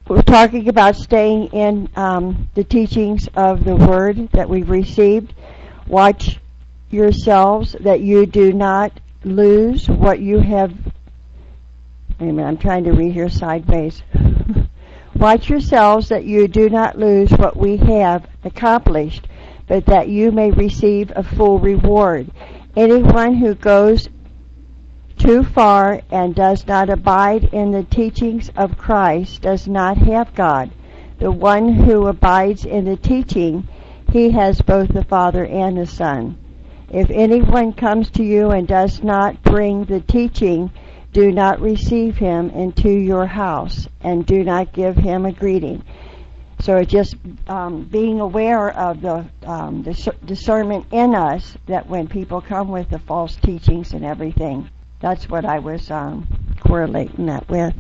we're talking about staying in the teachings of the Word that we've received. Watch yourselves that you do not lose what you have. Wait a minute, I'm trying to read here sideways. Watch yourselves that you do not lose what we have accomplished, but that you may receive a full reward. Anyone who goes too far and does not abide in the teachings of Christ does not have God. The one who abides in the teaching, he has both the Father and the Son. If anyone comes to you and does not bring the teaching, do not receive him into your house, and do not give him a greeting. So it's just being aware of the discernment in us that when people come with the false teachings and everything. That's what I was correlating that with.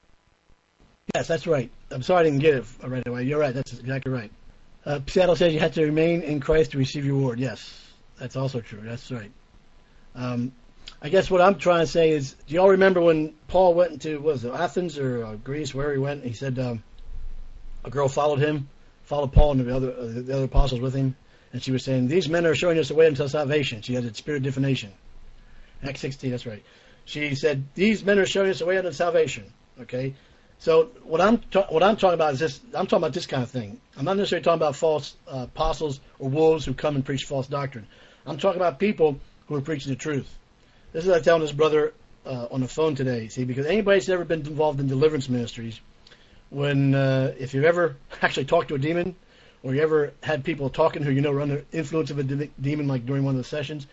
Yes, that's right. I'm sorry I didn't get it right away. You're right. That's exactly right. Seattle says you have to remain in Christ to receive your reward. Yes, that's also true. That's right. I guess what I'm trying to say is, do you all remember when Paul went into, what was it, Athens or Greece, wherever he went? He said a girl followed Paul and the other apostles with him, and she was saying, "These men are showing us the way until salvation." She had a spirit of divination. Acts 16, that's right. She said, "These men are showing us the way unto salvation." Okay, so what I'm talking about is this. I'm talking about this kind of thing. I'm not necessarily talking about false apostles or wolves who come and preach false doctrine. I'm talking about people who are preaching the truth. This is what I telling this brother on the phone today. See, because anybody that's ever been involved in deliverance ministries, if you've ever actually talked to a demon, or you ever had people talking who are under influence of a demon, like during one of the sessions,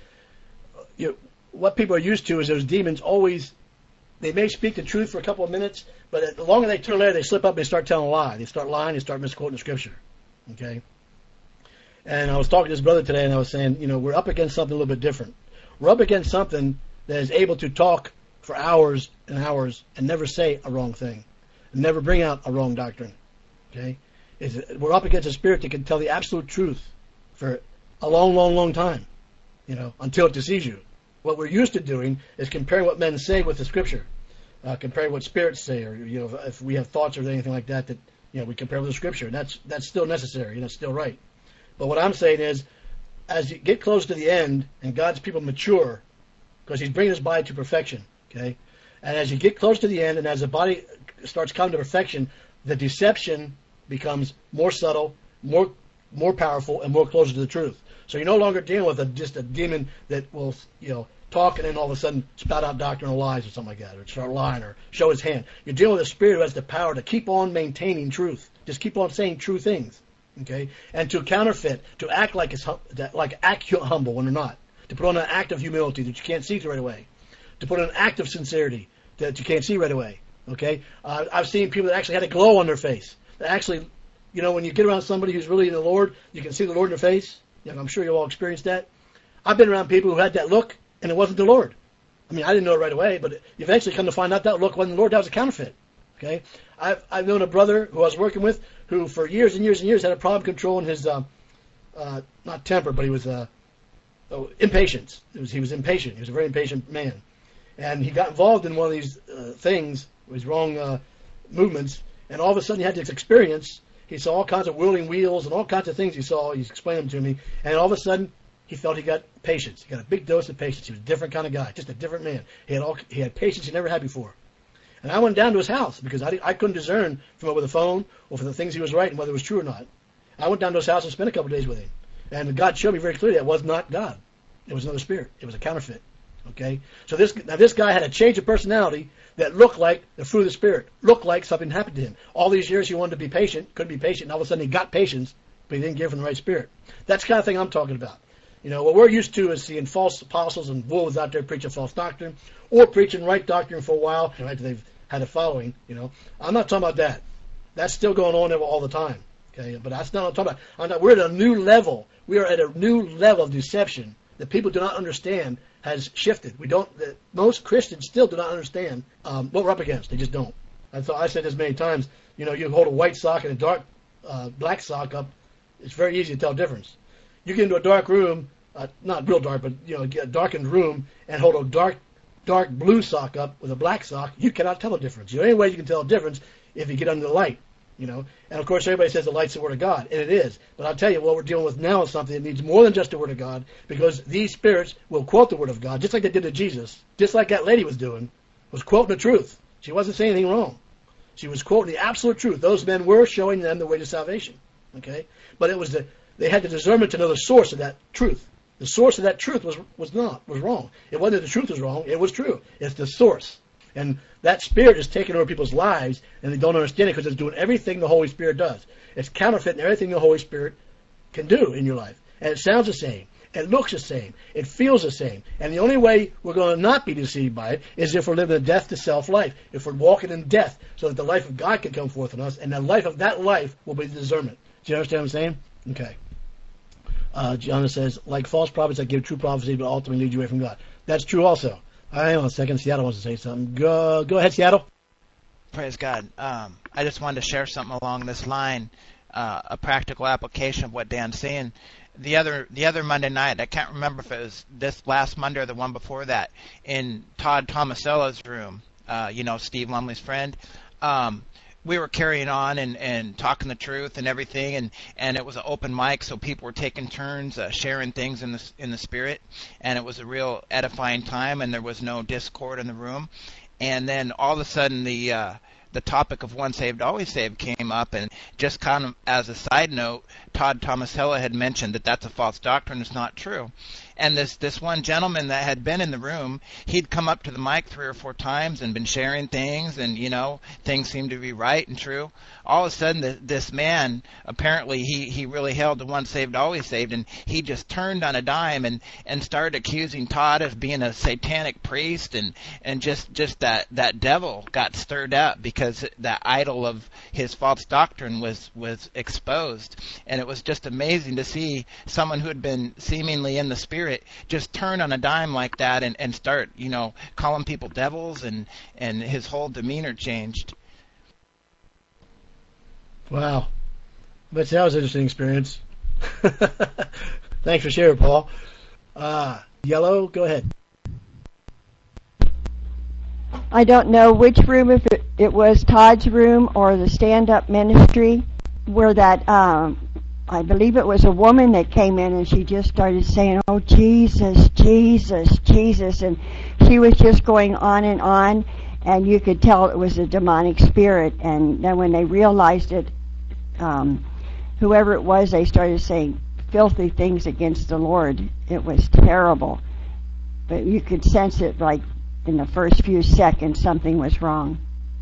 what people are used to is those demons they may speak the truth for a couple of minutes, but the longer they turn later, they slip up and they start telling a lie. They start lying, they start misquoting the scripture. Okay? And I was talking to this brother today, and I was saying, we're up against something a little bit different. We're up against something that is able to talk for hours and hours and never say a wrong thing, and never bring out a wrong doctrine. Okay? We're up against a spirit that can tell the absolute truth for a long, long, long time, until it deceives you. What we're used to doing is comparing what men say with the scripture, comparing what spirits say, or if we have thoughts or anything like that, we compare with the scripture. And that's still necessary, and that's still right. But what I'm saying is, as you get close to the end and God's people mature, because He's bringing His body to perfection, okay? And as you get close to the end, and as the body starts coming to perfection, the deception becomes more subtle, more powerful, and more closer to the truth. So you're no longer dealing with just a demon that will, talk and then all of a sudden spout out doctrinal lies or something like that, or start lying or show his hand. You're dealing with a spirit who has the power to keep on maintaining truth, just keep on saying true things, okay? And to counterfeit, to act like act humble when they're not, to put on an act of humility that you can't see right away, to put on an act of sincerity that you can't see right away, okay? I've seen people that actually had a glow on their face. That actually, when you get around somebody who's really in the Lord, you can see the Lord in their face. I'm sure you all experienced that. I've been around people who had that look, and it wasn't the Lord. I didn't know it right away, but you eventually come to find out that look wasn't the Lord. That was a counterfeit. Okay, I've known a brother who I was working with who, for years and years and years, had a problem controlling his not temper, but he was impatience. He was impatient. He was a very impatient man, and he got involved in one of these things, these wrong movements, and all of a sudden he had this experience. He saw all kinds of whirling wheels and all kinds of things he saw. He explained them to me. And all of a sudden, he felt he got patience. He got a big dose of patience. He was a different kind of guy, just a different man. He had patience he never had before. And I went down to his house because I couldn't discern from over the phone or from the things he was writing whether it was true or not. I went down to his house and spent a couple of days with him. And God showed me very clearly that was not God. It was another spirit. It was a counterfeit. Okay? So this guy had a change of personality that looked like the fruit of the Spirit, looked like something happened to him. All these years he wanted to be patient, couldn't be patient, and all of a sudden he got patience, but he didn't get it from the right spirit. That's the kind of thing I'm talking about. What we're used to is seeing false apostles and wolves out there preaching false doctrine, or preaching right doctrine for a while, right, they've had a following, I'm not talking about that. That's still going on all the time, okay? But that's not what I'm talking about. We're at a new level. We are at a new level of deception that people do not understand has shifted. Most Christians still do not understand what we're up against. They just don't. And so I said this many times. You hold a white sock and a dark black sock up. It's very easy to tell the difference. You get into a dark room, not real dark, but get a darkened room, and hold a dark blue sock up with a black sock. You cannot tell the difference. The only way you can tell the difference if you get under the light. You know, and of course everybody says the light's the Word of God, and it is. But I'll tell you, what we're dealing with now is something that needs more than just the Word of God, because these spirits will quote the Word of God, just like they did to Jesus, just like that lady was doing, was quoting the truth. She wasn't saying anything wrong. She was quoting the absolute truth. Those men were showing them the way to salvation. Okay, but it was they had the discernment to know the source of that truth. The source of that truth was wrong. It wasn't that the truth was wrong. It was true. It's the source. And that spirit is taking over people's lives, and they don't understand it because it's doing everything the Holy Spirit does. It's counterfeiting everything the Holy Spirit can do in your life. And it sounds the same. It looks the same. It feels the same. And the only way we're going to not be deceived by it is if we're living a death to self life. If we're walking in death so that the life of God can come forth in us, and the life of that life will be discernment. Do you understand what I'm saying? Okay. Gianna says, like false prophets that give true prophecy but ultimately lead you away from God. That's true also. Hang on a second. Seattle wants to say something. Go ahead, Seattle. Praise God. I just wanted to share something along this line, a practical application of what Dan's saying. The other Monday night, I can't remember if it was this last Monday or the one before that, in Todd Tomasello's room, Steve Lumley's friend, we were carrying on and talking the truth and everything, and it was an open mic, so people were taking turns sharing things in the spirit, and it was a real edifying time, and there was no discord in the room. And then all of a sudden the topic of once saved, always saved came up, and just kind of as a side note, Todd Tomasello had mentioned that that's a false doctrine. It's not true. And this one gentleman that had been in the room, he'd come up to the mic 3 or 4 times and been sharing things, and things seemed to be right and true. All of a sudden, this man, apparently he really held to once saved, always saved, and he just turned on a dime and started accusing Todd of being a satanic priest, and just that devil got stirred up because that idol of his false doctrine was exposed. And it was just amazing to see someone who had been seemingly in the spirit just turn on a dime like that and start, calling people devils, and his whole demeanor changed. Wow. But that was an interesting experience. Thanks for sharing, Paul. Yellow, go ahead. I don't know which room, if it was Todd's room or the stand-up ministry, where that, I believe it was a woman that came in and she just started saying, "Oh, Jesus, Jesus, Jesus," and she was just going on, and you could tell it was a demonic spirit. And then when they realized it, whoever it was, they started saying filthy things against the Lord. It was terrible. But you could sense it, like in the first few seconds, something was wrong.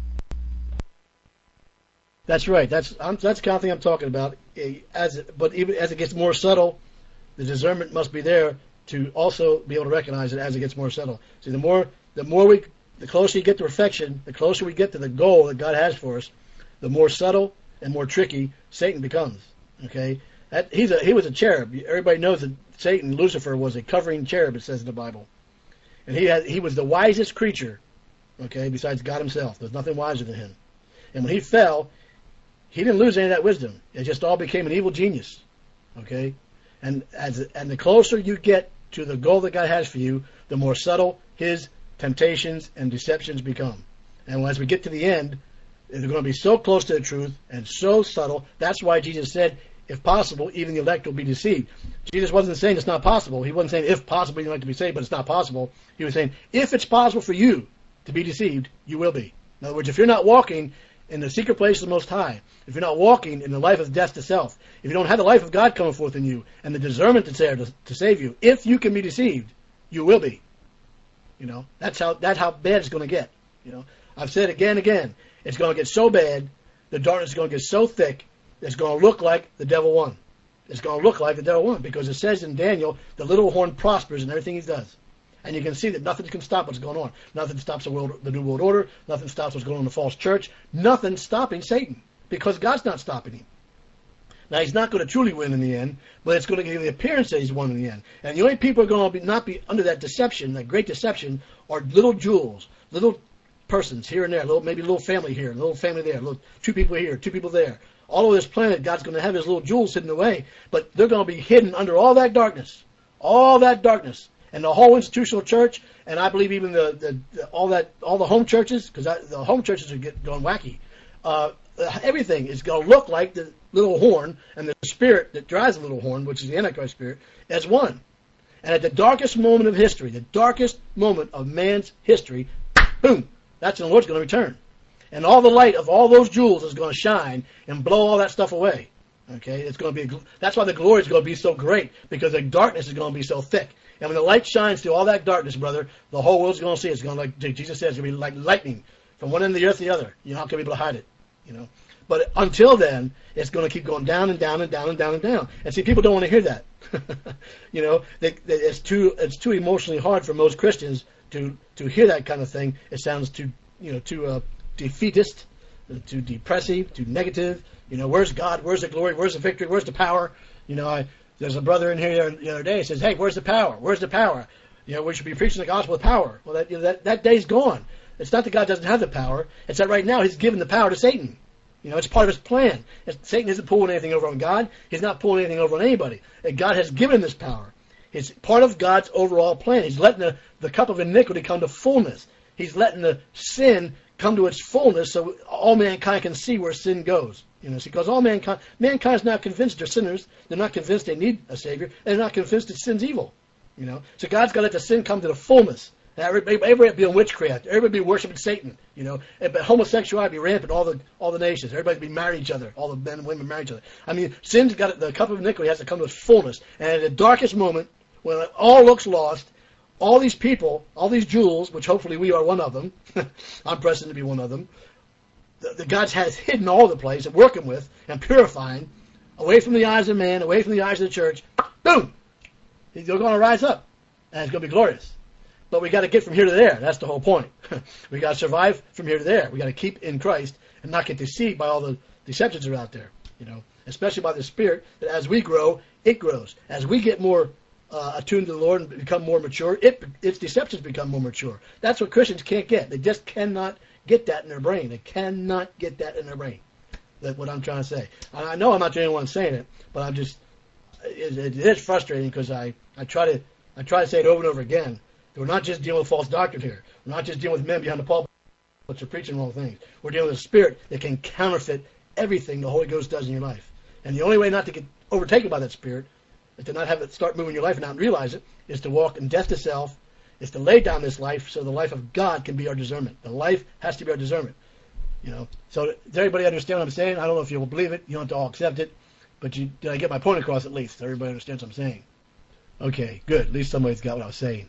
That's right. That's the kind of thing I'm talking about. But even as it gets more subtle, the discernment must be there to also be able to recognize it as it gets more subtle. See, the closer you get to perfection, the closer we get to the goal that God has for us, the more subtle and more tricky Satan becomes. Okay, he was a cherub. Everybody knows that Satan, Lucifer, was a covering cherub. It says in the Bible, and he was the wisest creature. Okay, besides God Himself, there's nothing wiser than him. And when he fell, he didn't lose any of that wisdom. It just all became an evil genius. Okay, and the closer you get to the goal that God has for you, the more subtle his temptations and deceptions become. And as we get to the end, they're going to be so close to the truth and so subtle. That's why Jesus said, if possible, even the elect will be deceived. Jesus wasn't saying it's not possible. He wasn't saying if possible you'd like to be saved, but it's not possible. He was saying if it's possible for you to be deceived, you will be. In other words, if you're not walking in the secret place of the Most High, if you're not walking in the life of death to self, if you don't have the life of God coming forth in you and the discernment that's there to save you, if you can be deceived, you will be. That's how bad it's going to get. I've said again and again, it's going to get so bad, the darkness is going to get so thick, it's going to look like the devil won. It's going to look like the devil won, because it says in Daniel, the little horn prospers in everything he does. And you can see that nothing can stop what's going on. Nothing stops the New World Order. Nothing stops what's going on in the false church. Nothing's stopping Satan, because God's not stopping him. Now, he's not going to truly win in the end, but it's going to give the appearance that he's won in the end. And the only people who are going to not be under that deception, that great deception, are little jewels, little persons here and there, maybe a little family here, a little family there, 2 people here, 2 people there. All over this planet, God's going to have his little jewels hidden away, but they're going to be hidden under all that darkness. All that darkness. And the whole institutional church, and I believe even all the home churches, because the home churches are going wacky. The everything is going to look like the little horn and the spirit that drives the little horn, which is the Antichrist spirit, as one. And at the darkest moment of history, the darkest moment of man's history, boom, that's when the Lord's going to return. And all the light of all those jewels is going to shine and blow all that stuff away. Okay, it's going to be. That's why the glory is going to be so great, because the darkness is going to be so thick. And when the light shines through all that darkness, brother, the whole world's going to see it. It's going to, like Jesus says, it's going to be like lightning from one end of the earth to the other. You're not going to be able to hide it. You know. But until then, it's going to keep going down and down and down and down and down. And see, people don't want to hear that. You know, it's too emotionally hard for most Christians to hear that kind of thing. It sounds too defeatist, too depressive, too negative. You know, where's God? Where's the glory? Where's the victory? Where's the power? You know, there's a brother in here the other day says, "Hey, where's the power? Where's the power? You know, we should be preaching the gospel with power." Well, that day's gone. It's not that God doesn't have the power. It's that right now He's given the power to Satan. You know, it's part of His plan. Satan isn't pulling anything over on God. He's not pulling anything over on anybody. God has given him this power. It's part of God's overall plan. He's letting the cup of iniquity come to fullness. He's letting the sin come to its fullness so all mankind can see where sin goes. You know, because all mankind's not convinced they're sinners. They're not convinced they need a Savior. And they're not convinced that sin's evil. You know, so God's got to let the sin come to the fullness. Everybody be on witchcraft. Everybody be worshiping Satan. You know, but homosexuality be rampant. All the nations. Everybody be marrying each other. All the men and women marry each other. I mean, sin's got the cup of iniquity has to come to its fullness. And at the darkest moment, when it all looks lost, all these people, all these jewels, which hopefully we are one of them. I'm pressing to be one of them. The God has hidden all the place and working with and purifying, away from the eyes of man, away from the eyes of the church. Boom! They're going to rise up, and it's going to be glorious. But we got to get from here to there. That's the whole point. We got to survive from here to there. We got to keep in Christ and not get deceived by all the deceptions that are out there. You know, especially by the Spirit. That as we grow, it grows. As we get more attuned to the Lord and become more mature, its deceptions become more mature. That's what Christians can't get. They just cannot get that in their brain. They cannot get that in their brain. That's what I'm trying to say. I know I'm not the only one saying it, but I'm just it is frustrating because I try to say it over and over again. We're not just dealing with false doctrine here. We're not just dealing with men behind the pulpit which are preaching wrong things. We're dealing with a spirit that can counterfeit everything the Holy Ghost does in your life. And the only way not to get overtaken by that spirit, is to not have it start moving your life and not realize it, is to walk in death to self, is to lay down this life so the life of God can be our discernment. The life has to be our discernment. You know. So does everybody understand what I'm saying? I don't know if you will believe it. You don't have to all accept it. But did I get my point across at least? Everybody understands what I'm saying. Okay, good. At least somebody's got what I was saying.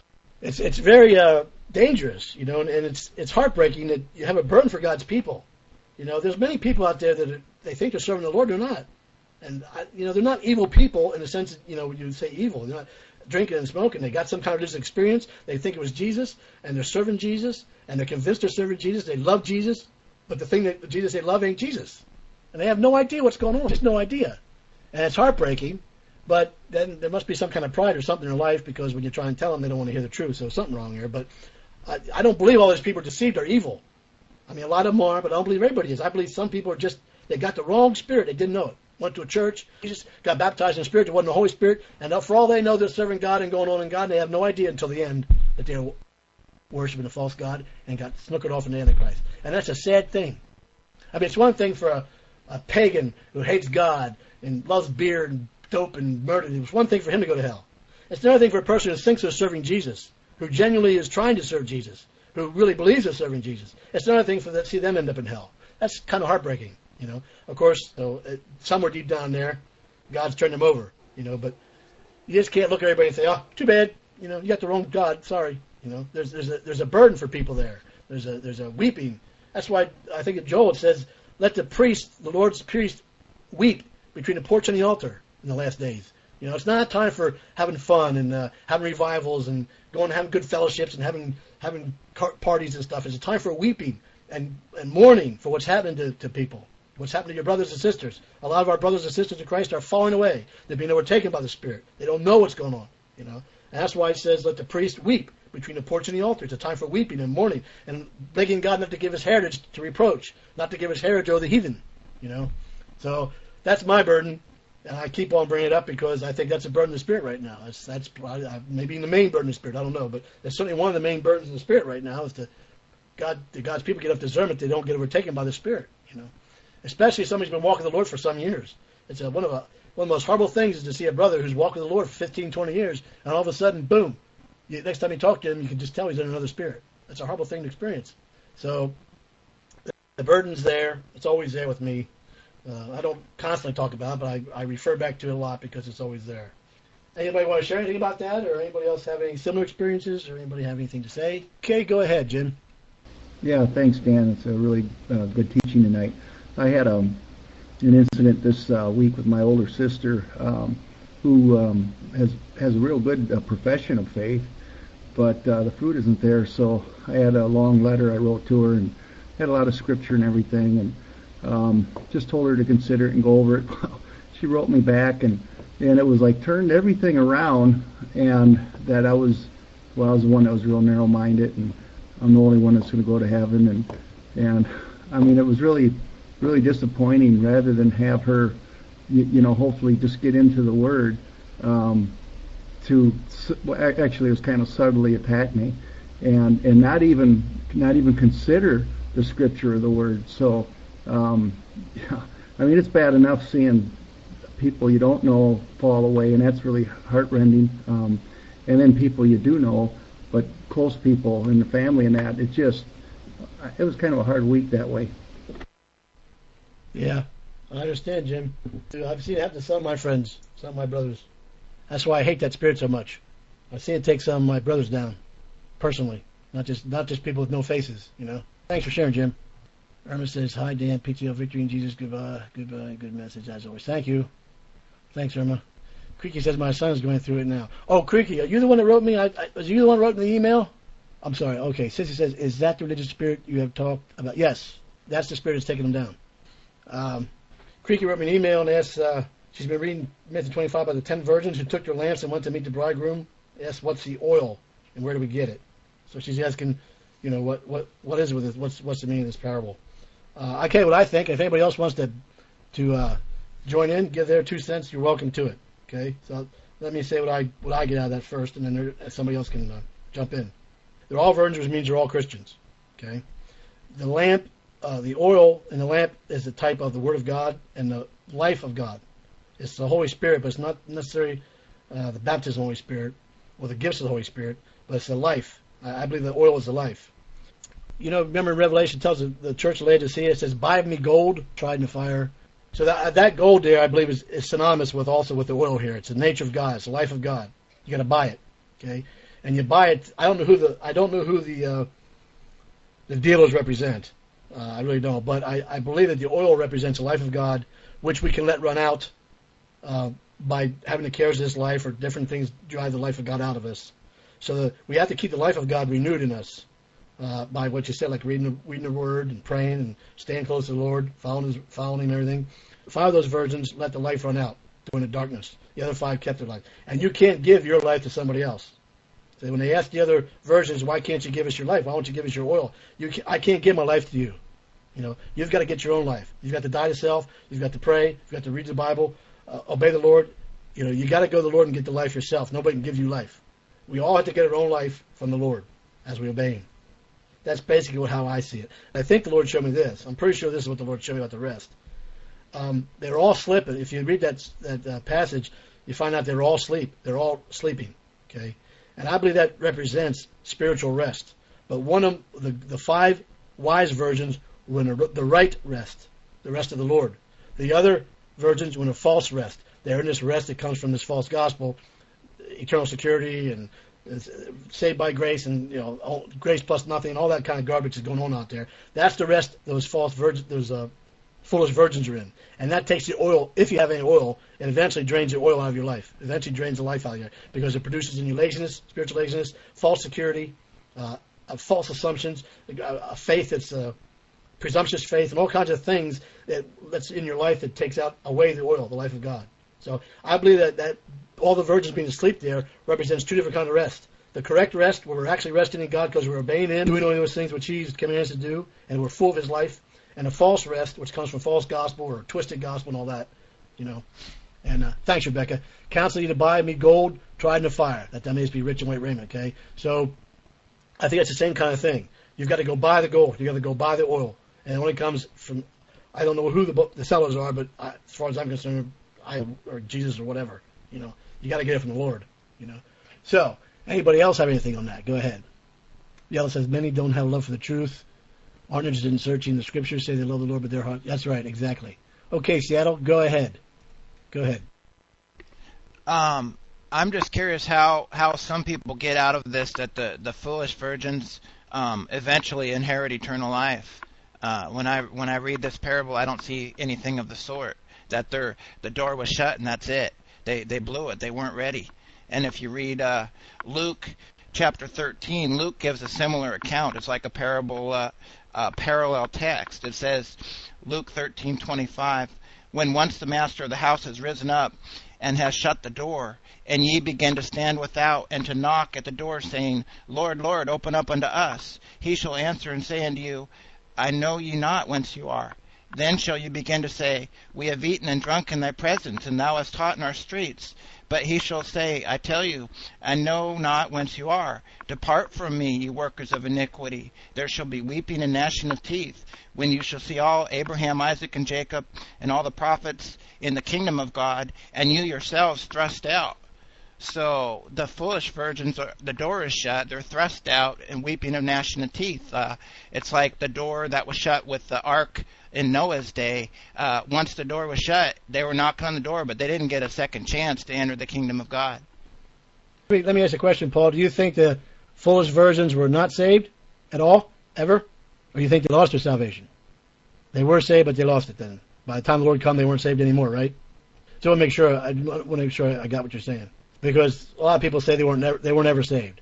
It's very dangerous, you know, and it's heartbreaking that you have a burden for God's people. You know, there's many people out there that they think they're serving the Lord, they're not. And, you know, they're not evil people in the sense that, you know, you say evil. They're not drinking and smoking. They got some kind of religious experience. They think it was Jesus, and they're serving Jesus, and they're convinced they're serving Jesus. They love Jesus, but the thing that Jesus they love ain't Jesus. And they have no idea what's going on, just no idea. And it's heartbreaking. But then there must be some kind of pride or something in their life, because when you try and tell them, they don't want to hear the truth. So something wrong here. But I don't believe all these people are deceived or evil. I mean, a lot of them are, but I don't believe everybody is. I believe some people are just, they got the wrong spirit. They didn't know it. Went to a church, Jesus got baptized in the Spirit. There wasn't the Holy Spirit. And for all they know, they're serving God and going on in God. And they have no idea until the end that they're worshiping a false God and got snookered off in the Antichrist. And that's a sad thing. I mean, it's one thing for a pagan who hates God and loves beer and dope and murder. It was one thing for him to go to hell. It's another thing for a person who thinks they're serving Jesus, who genuinely is trying to serve Jesus, who really believes they're serving Jesus. It's another thing to see them end up in hell. That's kind of heartbreaking, you know. Of course, somewhere deep down there, God's turned them over, you know. But you just can't look at everybody and say, "Oh, too bad, you know, you got the wrong God. Sorry." You know, there's a burden for people there. There's a weeping. That's why I think in Joel it says, "Let the Lord's priest, weep between the porch and the altar in the last days." You know, it's not a time for having fun and having revivals and going and having good fellowships and having parties and stuff. It's a time for weeping and mourning for what's happening to people, what's happening to your brothers and sisters. A lot of our brothers and sisters in Christ are falling away. They're being overtaken by the Spirit. They don't know what's going on, you know. And that's why it says, "Let the priest weep between the porch and the altar." It's a time for weeping and mourning and begging God not to give his heritage to reproach, not to give his heritage over the heathen, you know. So that's my burden. And I keep on bringing it up because I think that's a burden of the Spirit right now. That's probably, maybe the main burden of the Spirit. I don't know, but that's certainly one of the main burdens of the Spirit right now is God's people get up discernment. They don't get overtaken by the Spirit, you know. especially if somebody's been walking the Lord for some years. It's one of the most horrible things is to see a brother who's walking the Lord for 15, 20 years, and all of a sudden, boom, next time you talk to him, you can just tell he's in another spirit. That's a horrible thing to experience. So the burden's there. It's always there with me. I don't constantly talk about it, but I refer back to it a lot because it's always there. Anybody want to share anything about that, or anybody else have any similar experiences, or anybody have anything to say? Okay, go ahead, Jim. Yeah, thanks, Dan. It's a really good teaching tonight. I had an incident this week with my older sister who has a real good profession of faith, but the fruit isn't there. So I had a long letter I wrote to her and had a lot of scripture and everything, and just told her to consider it and go over it. She wrote me back, and it was like turned everything around, and that I was the one that was real narrow-minded, and I'm the only one that's going to go to heaven, and I mean, it was really, really disappointing. Rather than have her, hopefully just get into the Word, actually it was kind of subtly attack me, and not even consider the Scripture or the Word. So, yeah, I mean, it's bad enough seeing people you don't know fall away, and that's really heartrending. And then people you do know, but close people in the family and that, it was kind of a hard week that way. Yeah, I understand, Jim. I've seen it happen to some of my friends, some of my brothers. That's why I hate that spirit so much. I've seen it take some of my brothers down, personally, not just people with no faces, Thanks for sharing, Jim. Irma says, hi, Dan, PTO, victory in Jesus, goodbye, good message as always. Thank you. Thanks, Irma. Creaky says, my son is going through it now. Oh, Creaky, are you the one that wrote me? Was you the one that wrote me the email? I'm sorry. Okay, Sissy says, is that the religious spirit you have talked about? Yes, that's the spirit that's taking them down. Creaky wrote me an email and asked, she's been reading Matthew 25 about the 10 virgins who took their lamps and went to meet the bridegroom. Asked, what's the oil and where do we get it? So she's asking, what is it with this? What's the meaning of this parable? I tell you what I think. If anybody else wants to join in, give their 2 cents, you're welcome to it. Okay, so let me say what I get out of that first, and then somebody else can jump in. They're all virgins, which means they're all Christians. Okay, the lamp, the oil in the lamp is the type of the Word of God and the life of God. It's the Holy Spirit, but it's not necessarily the baptism of the Holy Spirit or the gifts of the Holy Spirit, but it's the life. I believe the oil is the life. Remember in Revelation tells the church of Laodicea, it says, buy of me gold, tried in the fire. So that gold there, I believe, is synonymous with the oil here. It's the nature of God. It's the life of God. You got to buy it, okay? And you buy it. I don't know who the dealers represent. I really don't. But I believe that the oil represents the life of God, which we can let run out by having the cares of this life or different things drive the life of God out of us. So we have to keep the life of God renewed in us. By what you said, like reading the Word and praying and staying close to the Lord, following Him and everything. 5 of those virgins let the life run out during the darkness. The other 5 kept their life. And you can't give your life to somebody else. So when they asked the other virgins, why can't you give us your life? Why won't you give us your oil? I can't give my life to you. You've got to get your own life. You've got to die to self. You've got to pray. You've got to read the Bible, obey the Lord. You got to go to the Lord and get the life yourself. Nobody can give you life. We all have to get our own life from the Lord as we obey Him. That's basically how I see it. And I think the Lord showed me this. I'm pretty sure this is what the Lord showed me about the rest. They're all slipping. If you read that passage, you find out they're all asleep. They're all sleeping. Okay, and I believe that represents spiritual rest. But one of the 5 wise virgins were in the right rest, the rest of the Lord. The other virgins were in a false rest. They're in this rest that comes from this false gospel, eternal security and saved by grace and grace plus nothing and all that kind of garbage is going on out there. That's the rest those false virgins, those foolish virgins are in, and that takes the oil, if you have any oil, and eventually drains the oil out of your life. Eventually drains the life out of you because it produces in you laziness, spiritual laziness, false security, false assumptions, a faith that's presumptuous faith, and all kinds of things that's in your life that takes away the oil, the life of God. So I believe that all the virgins being asleep there represents 2 different kinds of rest. The correct rest, where we're actually resting in God because we're obeying Him, doing all those things which He's commanded us to do, and we're full of His life. And a false rest, which comes from false gospel or twisted gospel and all that, And thanks, Rebecca. Counsel you to buy me gold tried in the fire, that thou mayest be rich in white raiment, okay? So I think it's the same kind of thing. You've got to go buy the gold. You've got to go buy the oil. And it only comes from I don't know who the sellers are, but as far as I'm concerned, or Jesus or whatever, you got to get it from the Lord, So, anybody else have anything on that? Go ahead. Yellow says, many don't have love for the truth, aren't interested in searching the scriptures, say they love the Lord, but their heart. That's right, exactly. Okay, Seattle, go ahead. Go ahead. I'm just curious how some people get out of this, that the foolish virgins eventually inherit eternal life. When I read this parable, I don't see anything of the sort. That the door was shut and that's it. They blew it. They weren't ready. And if you read Luke chapter 13, Luke gives a similar account. It's like a parable, parallel text. It says, Luke 13:25, when once the master of the house has risen up and has shut the door, and ye begin to stand without and to knock at the door, saying, Lord, Lord, open up unto us. He shall answer and say unto you, I know you not whence you are. Then shall you begin to say, we have eaten and drunk in thy presence, and thou hast taught in our streets. But he shall say, I tell you, I know not whence you are. Depart from me, ye workers of iniquity. There shall be weeping and gnashing of teeth, when you shall see all Abraham, Isaac, and Jacob, and all the prophets in the kingdom of God, and you yourselves thrust out. So the foolish virgins, the door is shut, they're thrust out, and weeping and gnashing of teeth. It's like the door that was shut with the ark in Noah's day. Once the door was shut, they were knocking on the door, but they didn't get a second chance to enter the kingdom of God. Let me ask you a question, Paul. Do you think the foolish virgins were not saved at all, ever? Or do you think they lost their salvation? They were saved, but they lost it then. By the time the Lord come, they weren't saved anymore, right? So I want to make sure I got what you're saying. Because a lot of people say they were never saved.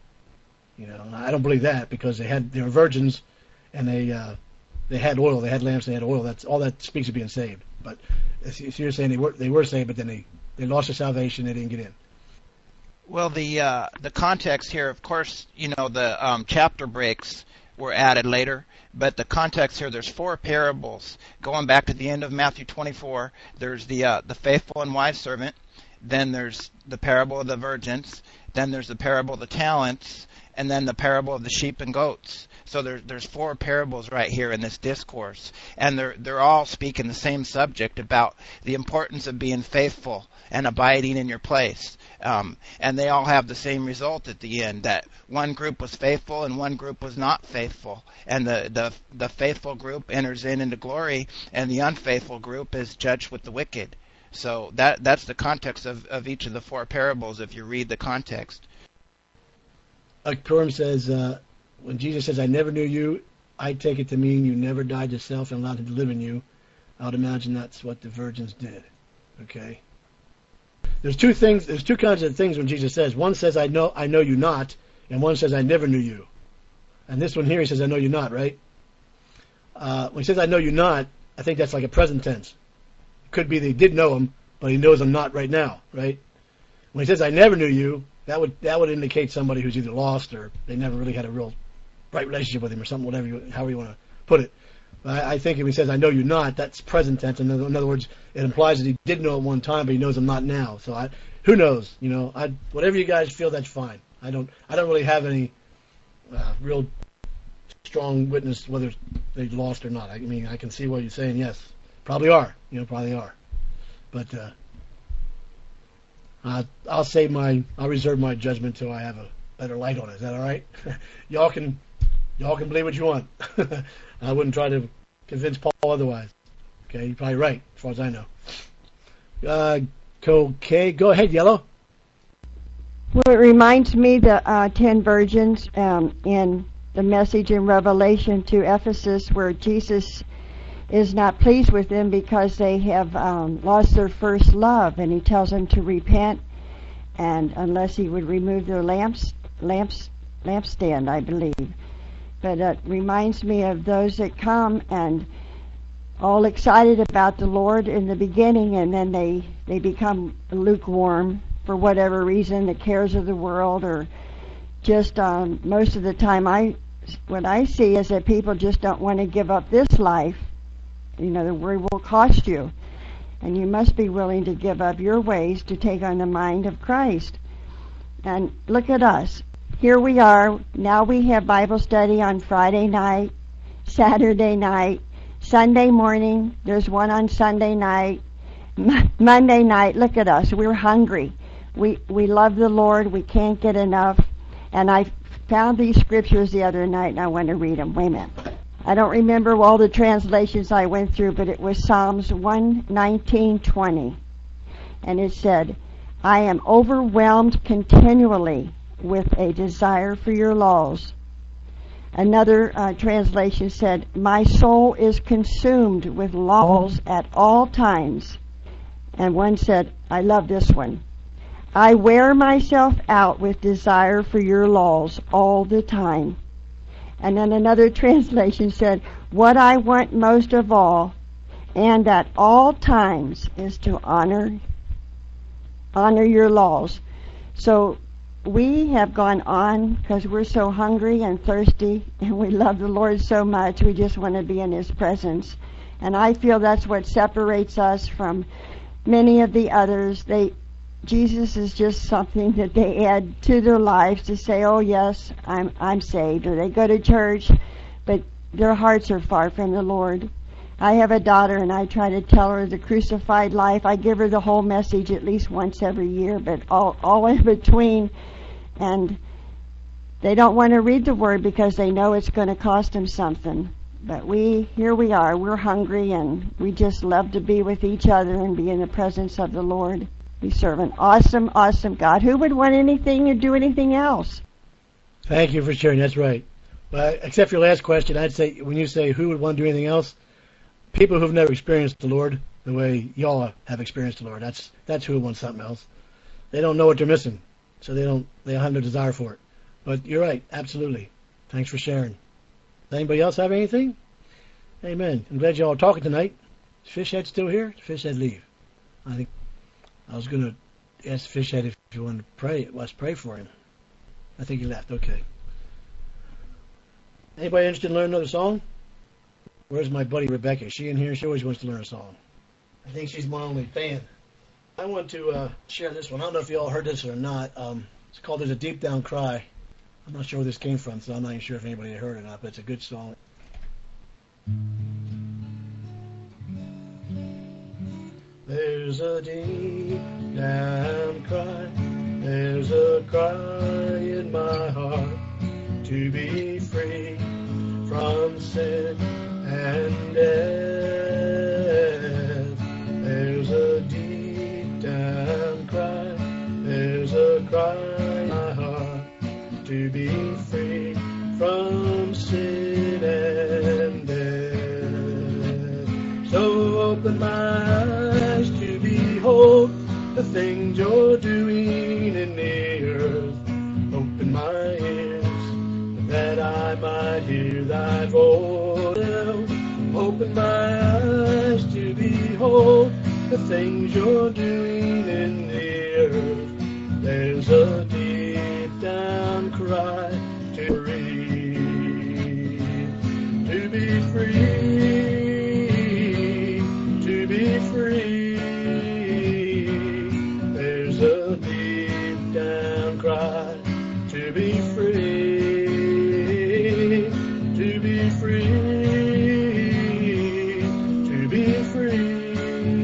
I don't believe that, because they were virgins, and they had oil, they had lamps, they had oil. That's all that speaks of being saved. But if you're saying they were saved, but then they lost their salvation, they didn't get in. Well, the context here, of course, the chapter breaks were added later, but the context here, there's 4 parables going back to the end of Matthew 24. There's the faithful and wise servant. Then there's the parable of the virgins. Then there's the parable of the talents, and then the parable of the sheep and goats. So there's 4 parables right here in this discourse, and they're all speaking the same subject about the importance of being faithful and abiding in your place. And they all have the same result at the end, that one group was faithful and one group was not faithful. And the faithful group enters into glory, and the unfaithful group is judged with the wicked. So that's the context of each of the 4 parables if you read the context. Purim says, when Jesus says, I never knew you, I take it to mean you never died to self and allowed him to live in you. I would imagine that's what the virgins did. Okay? There's two kinds of things when Jesus says. One says, I know you not, and one says, I never knew you. And this one here, he says, I know you not, right? When he says, I know you not, I think that's like a present tense. Could be they did know him, but he knows him not right now, right? When he says, I never knew you, that would indicate somebody who's either lost or they never really had a real right relationship with him or something, however you want to put it. I think if he says, I know you not, that's present tense. In other words, it implies that he did know at one time, but he knows him not now. So who knows? Whatever you guys feel, that's fine. I don't really have any real strong witness whether they lost or not. I mean, I can see what you're saying. Yes, probably are. Probably are. But I'll reserve my judgment till I have a better light on it. Is that all right? Y'all can believe what you want. I wouldn't try to convince Paul otherwise. Okay, you're probably right, as far as I know. Okay, go ahead, Yellow. Well, it reminds me the 10 virgins in the message in Revelation to Ephesus, where Jesus is not pleased with them because they have lost their first love, and he tells them to repent, and unless he would remove their lampstand, I believe. But it reminds me of those that come and all excited about the Lord in the beginning, and then they become lukewarm for whatever reason, the cares of the world, or just most of the time what I see is that people just don't want to give up this life. The word will cost you, and you must be willing to give up your ways to take on the mind of Christ. And look at us. Here we are. Now we have Bible study on Friday night, Saturday night, Sunday morning. There's one on Sunday night. Monday night. Look at us. We're hungry. We love the Lord. We can't get enough. And I found these scriptures the other night, and I want to read them. Wait a minute. I don't remember all the translations I went through, but it was Psalms 119:20. And it said, I am overwhelmed continually with a desire for your laws. Another translation said, my soul is consumed with laws at all times. And one said, I love this one, I wear myself out with desire for your laws all the time. And then another translation said, what I want most of all, and at all times, is to honor your laws. So we have gone on because we're so hungry and thirsty, and we love the Lord so much. We just want to be in His presence. And I feel that's what separates us from many of the others. Jesus is just something that they add to their lives to say, oh yes, I'm saved. Or they go to church, but their hearts are far from the Lord. I have a daughter, and I try to tell her the crucified life. I give her the whole message at least once every year, but all in between. And they don't want to read the Word because they know it's going to cost them something. But here we are. We're hungry, and we just love to be with each other and be in the presence of the Lord. We serve an awesome, awesome God. Who would want anything or do anything else? Thank you for sharing. That's right. Well, except for your last question, I'd say when you say who would want to do anything else, people who've never experienced the Lord the way y'all have experienced the Lord. That's who would want something else. They don't know what they're missing, so they don't have no desire for it. But you're right, absolutely. Thanks for sharing. Does anybody else have anything? Amen. I'm glad y'all are talking tonight. Is Fishhead still here? Did Fishhead leave? I think I was going to ask Fishhead if you wanted to pray. Let's pray for him. I think he left. Okay. Anybody interested in learning another song? Where's my buddy Rebecca? Is she in here? She always wants to learn a song. I think she's my only fan. I want to share this one. I don't know if you all heard this or not. It's called There's a Deep Down Cry. I'm not sure where this came from, so I'm not even sure if anybody heard it or not, but it's a good song. There's a deep down cry, there's a cry in my heart to be free from sin and death. There's a deep down cry, there's a cry in my heart to be free from sin and death. So open my eyes to behold the things you're doing in the earth. Open my ears that I might hear thy voice. Open my eyes to behold the things you're doing in the earth. There's a deep down cry to breathe, to be free, to be free. There's a deep down cry to be free, to be free, to be free.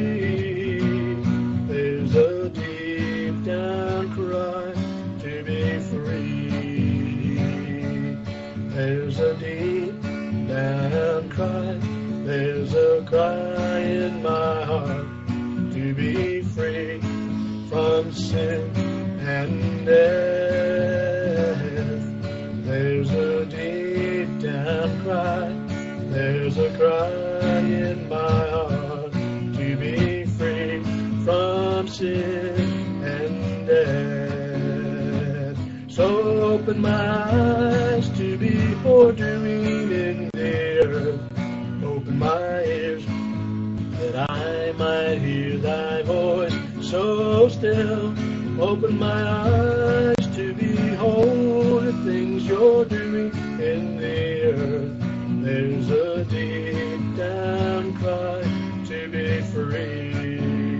There's a deep down cry to be free. There's a deep down cry, there's a cry in my heart to be free from sin and death. There's a deep down cry, there's a cry in my heart to be free from sin and death. So open my eyes to behold doing in the earth. Open my ears that I might hear thy voice so still. Open my eyes to behold the things you're doing in the earth. There's a deep down cry to be free,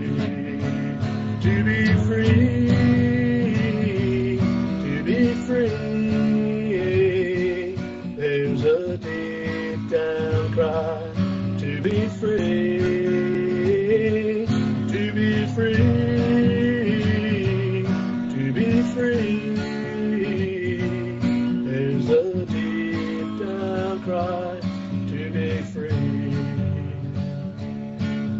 to be free, to be free. There's a deep down cry to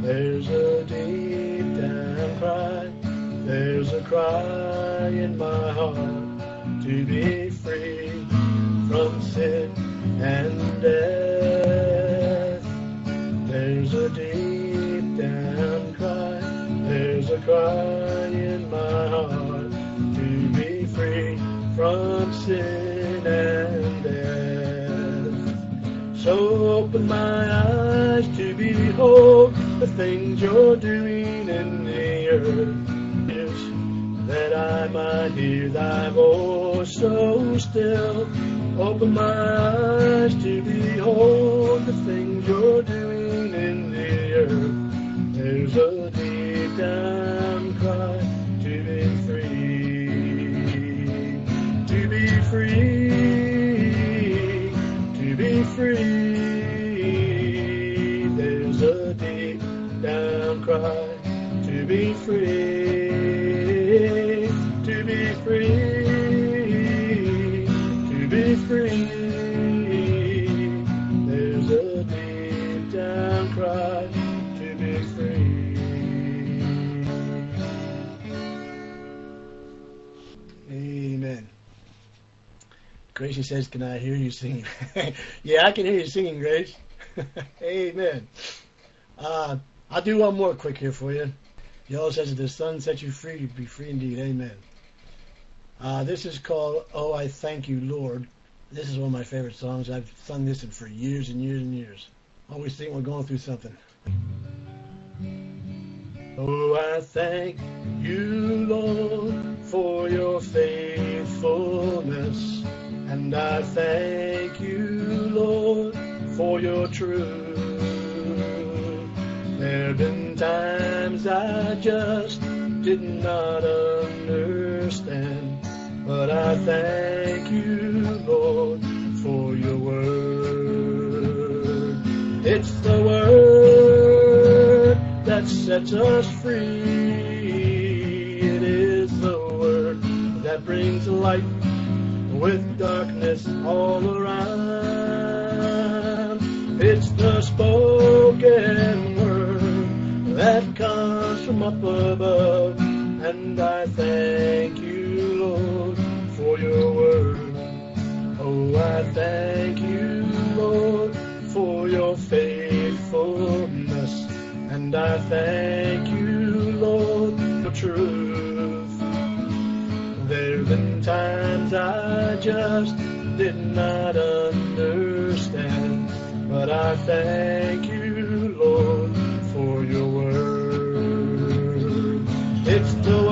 There's a deep down cry. There's a cry in my heart to be free from sin and death. There's a deep down cry. There's a cry in my heart to be free from sin and death. So open my eyes to behold the things you're doing in the earth, that I might hear thy voice so still. Open my eyes to behold the things you're doing in the earth. There's a deep down cry to be free, to be free, to be free. There's a deep down cry to be free, to be free, to be free. There's a deep down cry to be free. Amen. Gracie says, can I hear you singing? Yeah, I can hear you singing, Grace. Amen. I'll do one more quick here for you. Yellow says, if the Son sets you free, you'll be free indeed. Amen. This is called Oh, I Thank You, Lord. This is one of my favorite songs. I've sung this for years and years and years. Always think we're going through something. Oh, I thank you, Lord, for your faithfulness. And I thank you, Lord, for your truth. There have been times I just did not understand, but I thank you, Lord, for your word. It's the word that sets us free. It is the word that brings light with darkness all around. It's the spoken word that comes from up above, and I thank you, Lord, for your word. Oh, I thank you, Lord, for your faithfulness, and I thank you, Lord, for truth. There have been times I just did not understand, but I thank you, Lord, for your word. It's the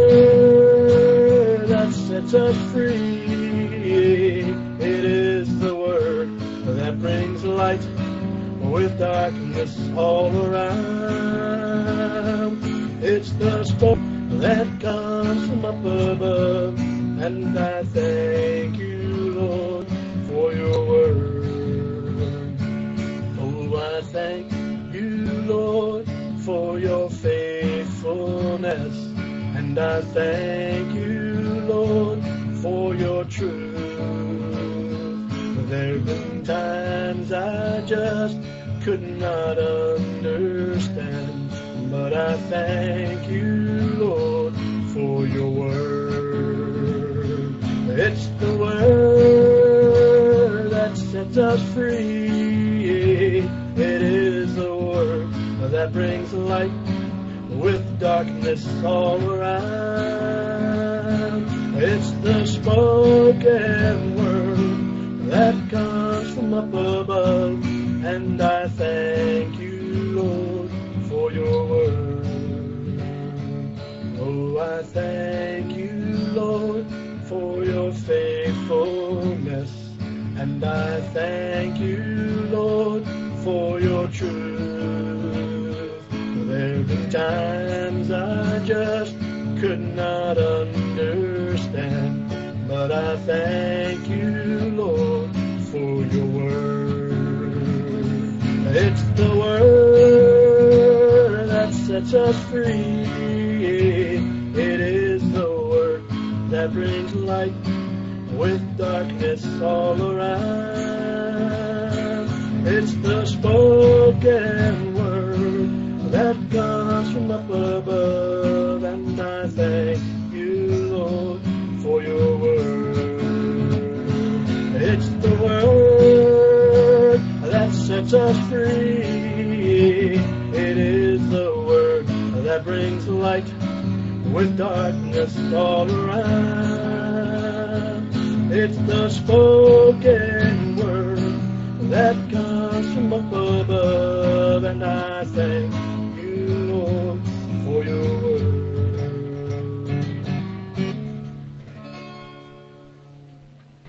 word that sets us free. It is the word that brings light with darkness all around. It's the spoke that comes from up above, and I thank you, Lord, for your word. Oh, I thank you, Lord, for your faithfulness, and I thank you, Lord, for your truth. There have been times I just could not understand, but I thank you, Lord, for your word. It's the word that sets us free. It is the word that brings light with darkness all around. It's the spoken word that comes from up above, and I thank you, Lord, for your word. Oh, I thank you, Lord, for your faithfulness, and I thank you, Lord, for your truth. There have been times I just could not understand, but I thank you, Lord, for your word. It's the word that sets us free. It is the word that brings light with darkness all around. It's the spoken word that that comes from up above, and I thank you, Lord, for your word. It's the word that sets us free. It is the word that brings light with darkness all around. It's the spoken